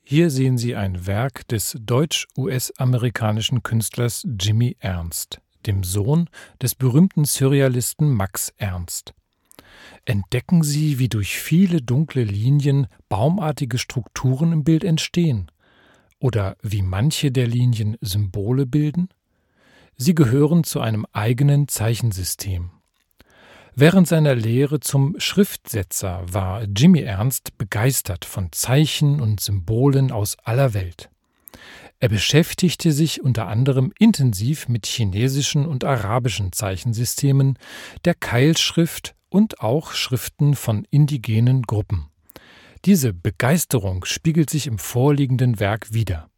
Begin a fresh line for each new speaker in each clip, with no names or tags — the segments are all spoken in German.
Hier sehen Sie ein Werk des deutsch-US-amerikanischen Künstlers Jimmy Ernst, dem Sohn des berühmten Surrealisten Max Ernst. Entdecken Sie, wie durch viele dunkle Linien baumartige Strukturen im Bild entstehen oder wie manche der Linien Symbole bilden? Sie gehören zu einem eigenen Zeichensystem. Während seiner Lehre zum Schriftsetzer war Jimmy Ernst begeistert von Zeichen und Symbolen aus aller Welt. Er beschäftigte sich unter anderem intensiv mit chinesischen und arabischen Zeichensystemen, der Keilschrift und auch Schriften von indigenen Gruppen. Diese Begeisterung spiegelt sich im vorliegenden Werk wider.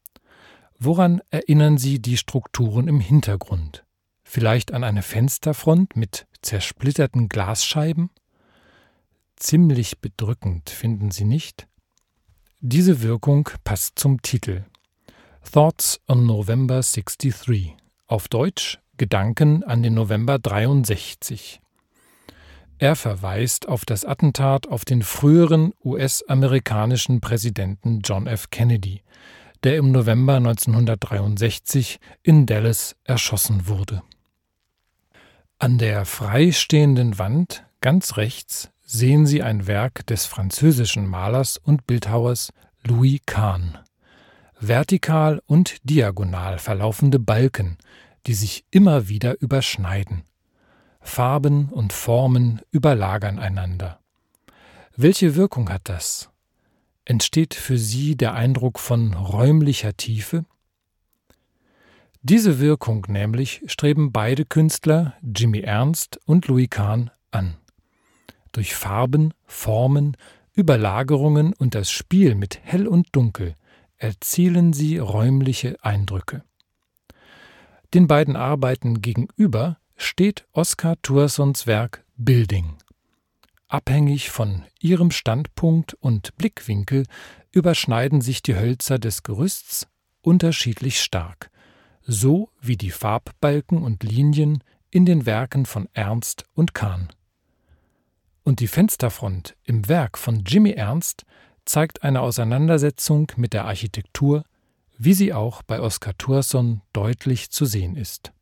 Woran erinnern Sie die Strukturen im Hintergrund? Vielleicht an eine Fensterfront mit zersplitterten Glasscheiben? Ziemlich bedrückend, finden Sie nicht? Diese Wirkung passt zum Titel. Thoughts on November 63. Auf Deutsch Gedanken an den November 63. Er verweist auf das Attentat auf den früheren US-amerikanischen Präsidenten John F. Kennedy, der im November 1963 in Dallas erschossen wurde. An der freistehenden Wand, ganz rechts, sehen Sie ein Werk des französischen Malers und Bildhauers Louis Kahn. Vertikal und diagonal verlaufende Balken, die sich immer wieder überschneiden. Farben und Formen überlagern einander. Welche Wirkung hat das? Entsteht für Sie der Eindruck von räumlicher Tiefe? Diese Wirkung nämlich streben beide Künstler, Jimmy Ernst und Louis Kahn, an. Durch Farben, Formen, Überlagerungen und das Spiel mit Hell und Dunkel erzielen sie räumliche Eindrücke. Den beiden Arbeiten gegenüber steht Oskar Thurssons Werk Building. Abhängig von ihrem Standpunkt und Blickwinkel überschneiden sich die Hölzer des Gerüsts unterschiedlich stark, so wie die Farbbalken und Linien in den Werken von Ernst und Kahn. Und die Fensterfront im Werk von Jimmy Ernst zeigt eine Auseinandersetzung mit der Architektur, wie sie auch bei Oskar Thursson deutlich zu sehen ist.